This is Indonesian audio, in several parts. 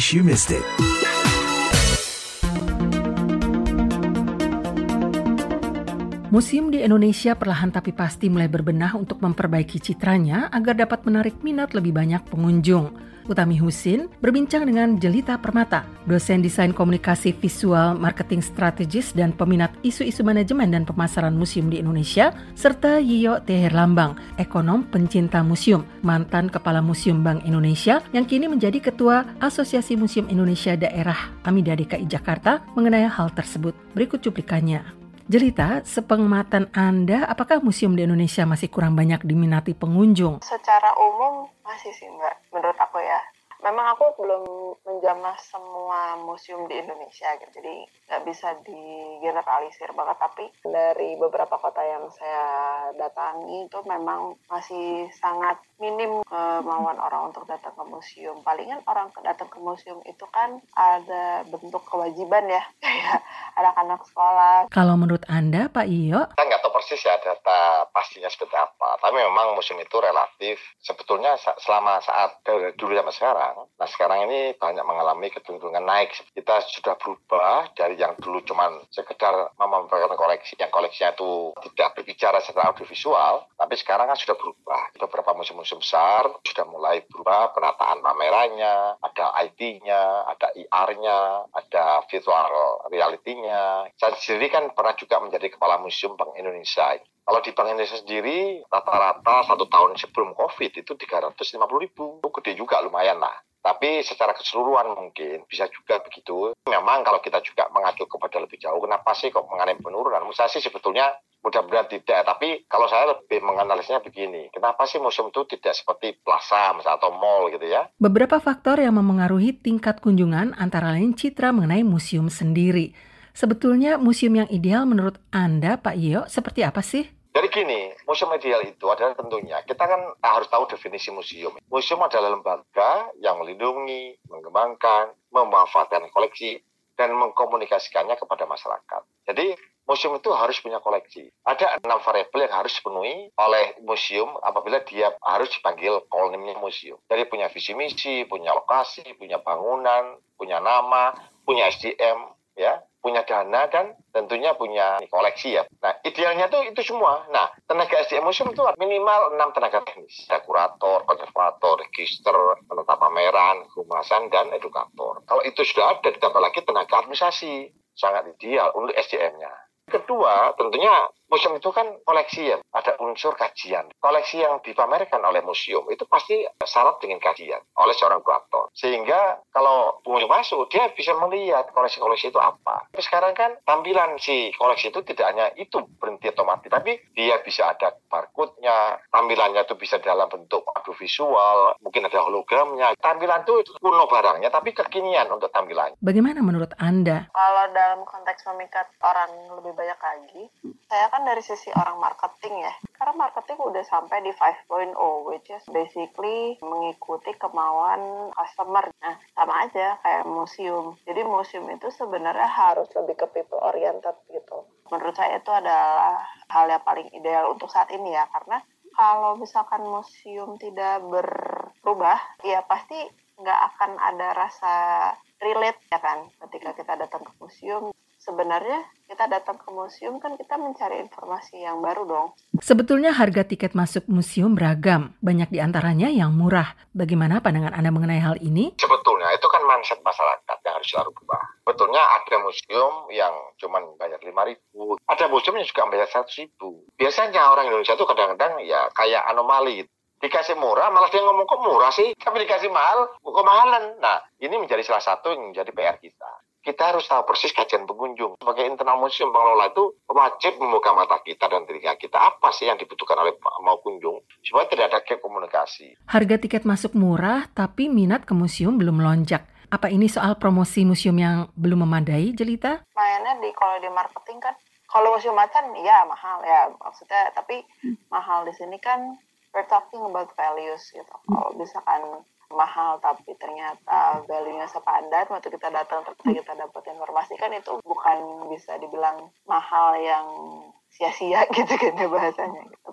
case you missed it. Museum di Indonesia perlahan tapi pasti mulai berbenah untuk memperbaiki citranya agar dapat menarik minat lebih banyak pengunjung. Utami Husin berbincang dengan Jelita Permata, dosen desain komunikasi visual, marketing strategis dan peminat isu-isu manajemen dan pemasaran museum di Indonesia, serta Yiyo T. Herlambang, ekonom pencinta museum, mantan Kepala Museum Bank Indonesia yang kini menjadi Ketua Asosiasi Museum Indonesia Daerah Amida DKI Jakarta mengenai hal tersebut. Berikut cuplikannya. Jelita, sepengamatan Anda, apakah museum di Indonesia masih kurang banyak diminati pengunjung? Secara umum masih sih Mbak, menurut aku ya. Memang aku belum menjamah semua museum di Indonesia gitu, jadi nggak bisa digeneralisir banget. Tapi dari beberapa kota yang saya datangi itu memang masih sangat minim kemauan orang untuk datang ke museum. Palingan orang datang ke museum itu kan ada bentuk kewajiban ya, kayak anak-anak sekolah. Kalau menurut Anda, Pak Iyo? Saya nggak tahu persis ya data pastinya seperti apa, tapi memang museum itu relatif. Sebetulnya selama saat dulu sampai sekarang, nah sekarang ini banyak mengalami kecenderungan naik. Kita sudah berubah dari yang dulu cuman sekedar memamerkan koleksi, yang koleksinya itu tidak berbicara secara audiovisual, tapi sekarang kan sudah berubah. Beberapa museum-museum besar sudah mulai berubah penataan pamerannya, ada IT-nya, ada IR-nya, ada virtual reality-nya. Saya sendiri kan pernah juga menjadi Kepala Museum Bank Indonesia. Kalau di Bank Indonesia sendiri, rata-rata 1 tahun sebelum COVID itu 350.000. Itu gede juga, lumayan lah. Tapi secara keseluruhan mungkin bisa juga begitu. Memang kalau kita juga mengacu kepada lebih jauh, kenapa sih kok mengalami penurunan? Menurut saya sih sebetulnya mudah-mudahan tidak. Tapi kalau saya lebih menganalisnya begini, kenapa sih museum itu tidak seperti plaza misalnya, atau mall gitu ya? Beberapa faktor yang memengaruhi tingkat kunjungan antara lain citra mengenai museum sendiri. Sebetulnya museum yang ideal menurut Anda, Pak Iyo, seperti apa sih? Jadi gini, museum ideal itu adalah tentunya, kita kan harus tahu definisi museum. Museum adalah lembaga yang melindungi, mengembangkan, memanfaatkan koleksi, dan mengkomunikasikannya kepada masyarakat. Jadi museum itu harus punya koleksi. Ada 6 variabel yang harus dipenuhi oleh museum apabila dia harus dipanggil kolonimnya museum. Jadi punya visi misi, punya lokasi, punya bangunan, punya nama, punya SDM, ya, punya dana, dan tentunya punya koleksi ya. Nah, idealnya itu semua. Nah, tenaga SDM museum itu minimal 6 tenaga teknis. Ada kurator, konservator, register, penata pameran, humasan, dan edukator. Kalau itu sudah ada, ditambah lagi tenaga administrasi. Sangat ideal untuk SDM-nya. Kedua, tentunya museum itu kan koleksi ya, ada unsur kajian. Koleksi yang dipamerkan oleh museum itu pasti syarat dengan kajian oleh seorang kurator. Sehingga kalau pengunjung masuk, dia bisa melihat koleksi-koleksi itu apa. Tapi sekarang kan tampilan si koleksi itu tidak hanya itu berhenti otomatis, tapi dia bisa ada barcode-nya, tampilannya itu bisa dalam bentuk audiovisual, mungkin ada hologramnya. Tampilan itu kuno barangnya, tapi kekinian untuk tampilannya. Bagaimana menurut Anda? Kalau dalam konteks memikat orang lebih banyak lagi, saya kan dari sisi orang marketing ya. Karena marketing udah sampai di 5.0, which is basically mengikuti kemauan customer. Nah, sama aja kayak museum. Jadi museum itu sebenarnya harus lebih ke people oriented gitu. Menurut saya itu adalah hal yang paling ideal untuk saat ini ya. Karena kalau misalkan museum tidak berubah, ya pasti nggak akan ada rasa relate ya kan. Ketika kita datang ke museum, sebenarnya kita datang ke museum kan kita mencari informasi yang baru dong. Sebetulnya harga tiket masuk museum beragam, banyak diantaranya yang murah. Bagaimana pandangan Anda mengenai hal ini? Sebetulnya itu kan mindset masyarakat yang harus selalu berubah. Sebetulnya ada museum yang cuma bayar 5.000, ada museum yang juga bayar 100.000. Biasanya orang Indonesia itu kadang-kadang ya kayak anomali. Dikasih murah, malah dia ngomong kok murah sih, tapi dikasih mahal, kok mahalan. Nah, ini menjadi salah satu yang menjadi PR kita. Kita harus tahu persis kajian pengunjung. Sebagai internal museum, pengelola itu wajib membuka mata kita dan telinga kita. Apa sih yang dibutuhkan oleh mau kunjung, supaya tidak ada gap komunikasi. Harga tiket masuk murah, tapi minat ke museum belum melonjak. Apa ini soal promosi museum yang belum memadai, Jelita? Mainnya kalau di marketing kan, kalau museum macan ya mahal ya maksudnya, tapi mahal di sini kan we're talking about values gitu. Kalau misalkan mahal tapi ternyata value-nya sepadan waktu kita datang, ternyata kita dapat informasi, kan itu bukan bisa dibilang mahal yang sia-sia gitu kan ya bahasanya. Tapi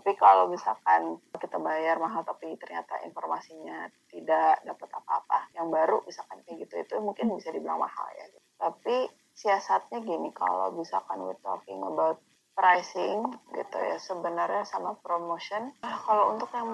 Tapi kalau misalkan kita bayar mahal tapi ternyata informasinya tidak dapat apa-apa, yang baru misalkan kayak gitu, itu mungkin bisa dibilang mahal ya. Tapi siasatnya gini, kalau misalkan we're talking about pricing gitu ya, sebenarnya sama promotion. Kalau untuk yang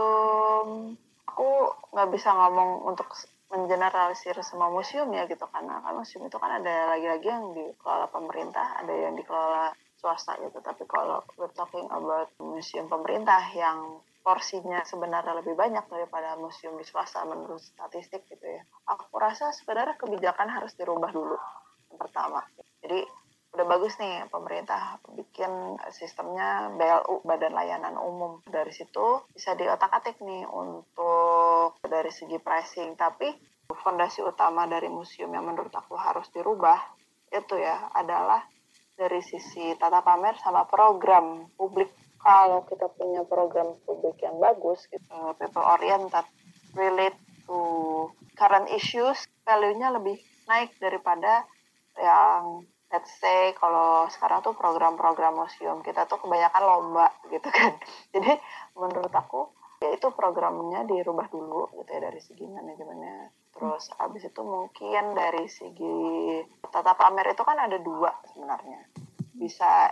museum, aku nggak bisa ngomong untuk mengeneralisir semua museum ya gitu, karena kan museum itu kan ada lagi-lagi yang dikelola pemerintah, ada yang dikelola swasta gitu. Tapi kalau we're talking about museum pemerintah yang porsinya sebenarnya lebih banyak daripada museum di swasta menurut statistik gitu ya, aku rasa sebenarnya kebijakan harus dirubah dulu yang pertama. Jadi udah bagus nih pemerintah bikin sistemnya BLU, Badan Layanan Umum. Dari situ bisa diotak-atik nih untuk dari segi pricing. Tapi fondasi utama dari museum yang menurut aku harus dirubah itu ya adalah dari sisi tata pamer sama program publik. Kalau kita punya program publik yang bagus, people oriented, relate to current issues, value-nya lebih naik daripada yang let's say kalau sekarang tuh program-program museum kita tuh kebanyakan lomba gitu kan. Jadi menurut aku ya itu programnya dirubah dulu gitu ya dari segi manajemennya. Terus abis itu mungkin dari segi tata pamer itu kan ada dua sebenarnya. Bisa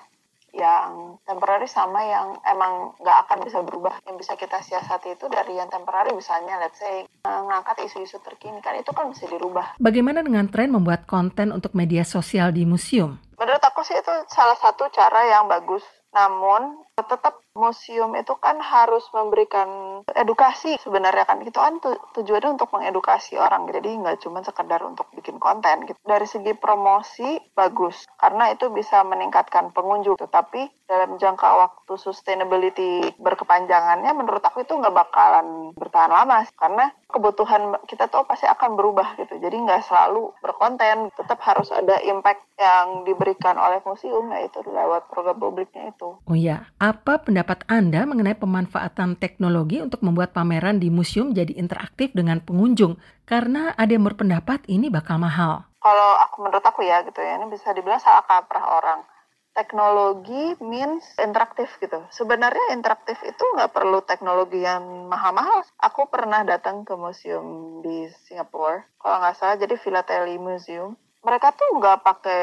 yang temporary sama yang emang nggak akan bisa berubah. Yang bisa kita siasati itu dari yang temporary, misalnya let's say ngangkat isu-isu terkini, kan itu kan bisa dirubah. Bagaimana dengan tren membuat konten untuk media sosial di museum? Menurut aku sih itu salah satu cara yang bagus. Namun tetap museum itu kan harus memberikan edukasi sebenarnya kan. Itu kan tujuannya untuk mengedukasi orang. Jadi nggak cuma sekedar untuk bikin konten gitu. Dari segi promosi bagus karena itu bisa meningkatkan pengunjung. Tapi dalam jangka waktu sustainability berkepanjangannya menurut aku itu nggak bakalan bertahan lama. Karena kebutuhan kita tuh pasti akan berubah gitu. Jadi nggak selalu berkonten. Tetap harus ada impact yang diberikan oleh museum, yaitu lewat program publiknya itu. Oh ya, apa pendapat Anda mengenai pemanfaatan teknologi untuk membuat pameran di museum jadi interaktif dengan pengunjung? Karena ada yang berpendapat ini bakal mahal. Kalau menurut aku ya gitu ya, ini bisa dibilang salah kaprah orang. Teknologi means interaktif gitu. Sebenarnya interaktif itu nggak perlu teknologi yang mahal-mahal. Aku pernah datang ke museum di Singapura, kalau nggak salah jadi Philately Museum. Mereka tuh nggak pakai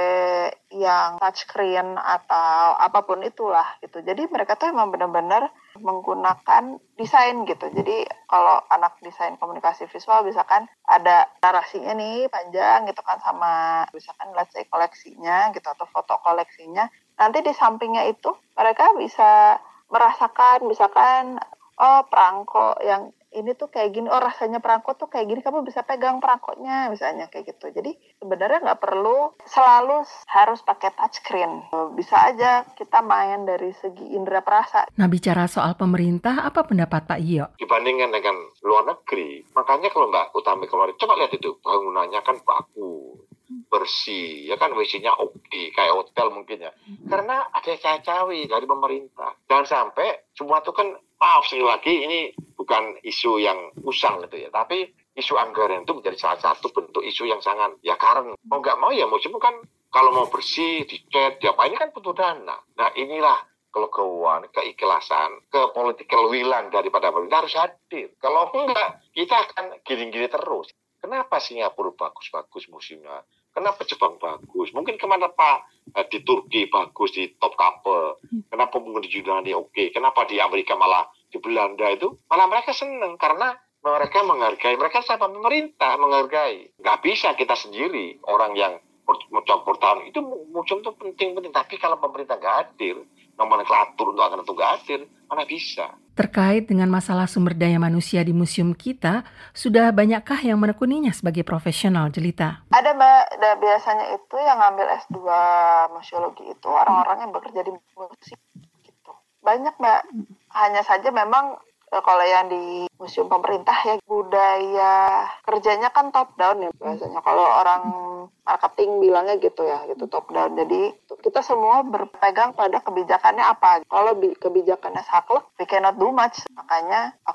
yang touchscreen atau apapun itulah gitu. Jadi mereka tuh emang benar-benar menggunakan desain gitu. Jadi kalau anak desain komunikasi visual misalkan ada narasinya nih panjang gitu kan, sama misalkan let's say koleksinya gitu atau foto koleksinya. Nanti di sampingnya itu mereka bisa merasakan misalkan perangko yang ini tuh kayak gini, rasanya perangko tuh kayak gini, kamu bisa pegang perangkonya misalnya kayak gitu. Jadi sebenarnya nggak perlu selalu harus pakai touchscreen. Bisa aja kita main dari segi indera perasa. Nah, bicara soal pemerintah, apa pendapat Pak Iyo? Dibandingkan dengan luar negeri, makanya kalau Mbak Utami keluar, coba lihat itu, bangunannya kan bagus, bersih, ya kan WC-nya oke, kayak hotel mungkin ya. Karena ada cawe-cawe dari pemerintah. Jangan sampai semua itu kan, maaf sekali lagi, ini bukan isu yang usang gitu ya, tapi isu anggaran itu menjadi salah satu bentuk isu yang sangat, ya karena mau nggak mau ya museum kan kalau mau bersih, dicat, diapa, ini kan butuh dana. Nah inilah kelegowoan, keikhlasan, political willan daripada pemerintah harus hadir. Kalau enggak, kita akan gini-gini terus. Kenapa Singapura bagus-bagus museumnya? Kenapa Jepang bagus? Mungkin kemana Pak? Di Turki bagus, di top couple. Kenapa mungkin di Yunani oke? Kenapa di Amerika malah di Belanda itu? Malah mereka senang karena mereka menghargai. Mereka sama pemerintah menghargai. Nggak bisa kita sendiri, orang yang mencampur tangan. Itu museum itu penting-penting. Tapi kalau pemerintah nggak hadir, nomenklatur untuk anggaran itu nggak hadir, mana bisa? Terkait dengan masalah sumber daya manusia di museum kita, sudah banyakkah yang menekuninya sebagai profesional, Jelita? Ada Mbak, biasanya itu yang ngambil S2 museologi itu orang-orang yang bekerja di museum gitu. Banyak Mbak, hanya saja memang kalau yang di museum pemerintah ya budaya kerjanya kan top down ya biasanya. Kalau orang marketing bilangnya gitu ya, gitu top down. Jadi kita semua berpegang pada kebijakannya apa. Kalau kebijakannya saklek, we cannot do much. Makanya aku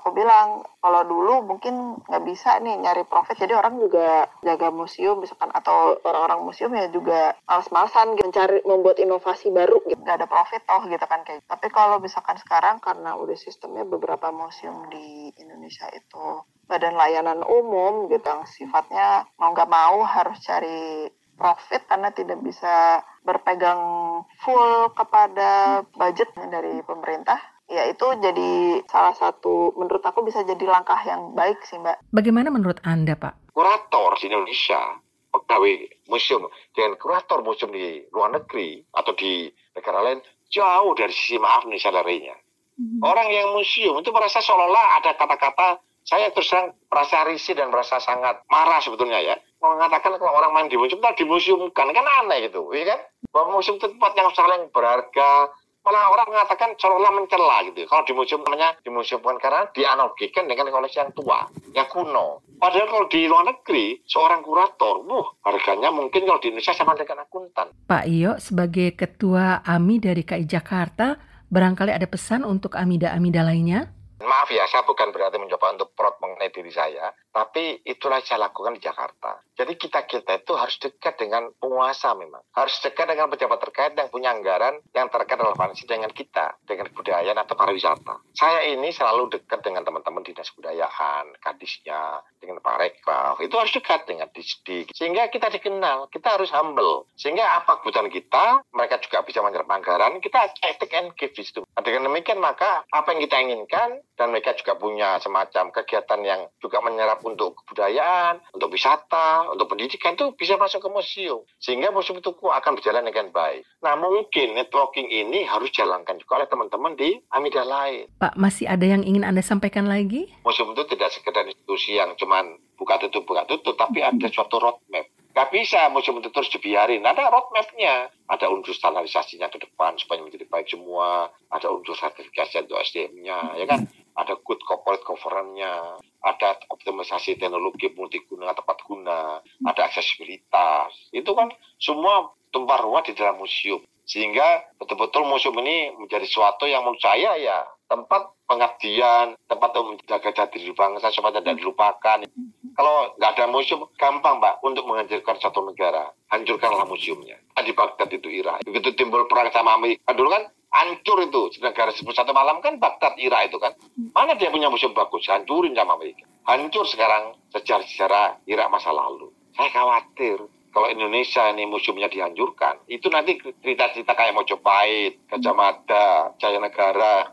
aku bilang kalau dulu mungkin nggak bisa nih nyari profit, jadi orang juga jaga museum misalkan, atau orang-orang museum ya juga malas-malasan mencari membuat inovasi baru gitu, nggak ada profit gitu kan kayak. Tapi kalau misalkan sekarang karena udah sistemnya beberapa museum di Indonesia itu badan layanan umum gitu, yang sifatnya mau nggak mau harus cari profit karena tidak bisa berpegang full kepada budget dari pemerintah. Ya itu jadi salah satu, menurut aku bisa jadi langkah yang baik sih Mbak. Bagaimana menurut Anda Pak? Kurator di Indonesia, pegawai museum dengan kurator museum di luar negeri atau di negara lain jauh dari sisi maaf nih salarinya. Orang yang museum itu merasa seolah-olah ada kata-kata, saya terus terang merasa risih dan merasa sangat marah sebetulnya ya. Mengatakan kalau orang main di museum, tak dimuseumkan, kan aneh gitu, ya kan? Bahwa museum itu tempat yang saling berharga. Malah orang mengatakan seolah-olah mencela gitu. Kalau di museum namanya dimuseumkan karena dianalogikan dengan koleksi yang tua, yang kuno. Padahal kalau di luar negeri, seorang kurator, harganya mungkin kalau di Indonesia sama dengan akuntan. Pak Iyo, sebagai Ketua AMI dari KI Jakarta, barangkali ada pesan untuk amida-amida lainnya? Maaf ya, saya bukan berarti mencoba untuk proud mengenai diri saya, tapi itulah saya lakukan di Jakarta. Jadi kita itu harus dekat dengan penguasa memang. Harus dekat dengan pejabat terkait yang punya anggaran yang terkait relevansi dengan kita, dengan kebudayaan atau pariwisata. Saya ini selalu dekat dengan teman-teman dinas kebudayaan, kadisnya, dengan Pak Rekraf. Itu harus dekat dengan Disdik. Sehingga kita dikenal, kita harus humble. Sehingga apa kebutuhan kita, mereka juga bisa menyerap anggaran, kita take and give di situ. Dengan demikian maka apa yang kita inginkan, dan mereka juga punya semacam kegiatan yang juga menyerap untuk kebudayaan, untuk wisata, untuk pendidikan, itu bisa masuk ke museum. Sehingga museum itu akan berjalan dengan baik. Nah mungkin networking ini harus dijalankan juga oleh teman-teman di amida lain. Pak, masih ada yang ingin Anda sampaikan lagi? Museum itu tidak sekedar institusi yang cuman buka tutup, tapi ada suatu roadmap. Gak bisa museum itu terus dibiarin. Ada roadmap-nya. Ada unsur standarisasinya ke depan supaya menjadi baik semua. Ada unsur sertifikasi untuk SDM-nya, ya kan? Ada good corporate governance-nya. Ada optimalisasi teknologi multiguna, tepat guna. Ada aksesibilitas. Itu kan semua tumpah ruah di dalam museum. Sehingga betul-betul museum ini menjadi sesuatu yang menurut saya ya tempat pengabdian, tempat untuk menjaga jati diri bangsa supaya tidak dilupakan. Kalau nggak ada museum, gampang Mbak untuk menghancurkan satu negara. Hancurkanlah museumnya. Di Baghdad itu Irak. Begitu timbul perang sama Amerika, dulu kan hancur itu. Negara 11 malam kan Baghdad, Irak itu kan. Mana dia punya museum bagus? Hancurin sama Amerika. Hancur sekarang sejarah-sejarah Irak masa lalu. Saya khawatir kalau Indonesia ini museumnya dihancurkan, itu nanti cerita-cerita kayak Mojopahit, Gajah Mada, Jayanegara,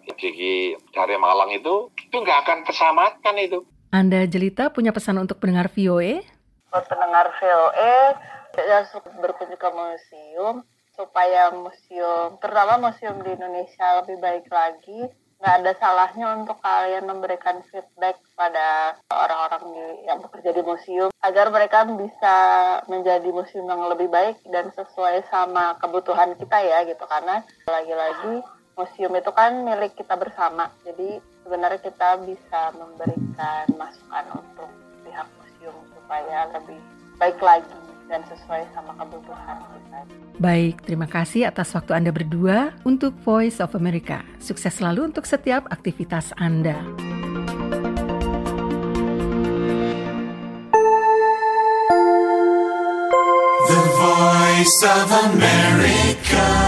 dari Malang itu nggak akan terselamatkan itu. Anda Jelita punya pesan untuk pendengar VOA? Buat pendengar VOA, saya berkunjung ke museum supaya museum, terutama museum di Indonesia lebih baik lagi. Nggak ada salahnya untuk kalian memberikan feedback pada orang-orang yang bekerja di museum agar mereka bisa menjadi museum yang lebih baik dan sesuai sama kebutuhan kita ya gitu. Karena lagi-lagi museum itu kan milik kita bersama. Jadi sebenarnya kita bisa memberikan masukan untuk pihak museum supaya lebih baik lagi dan sesuai sama kebutuhan kita. Baik, terima kasih atas waktu Anda berdua untuk Voice of America. Sukses selalu untuk setiap aktivitas Anda. The Voice of America.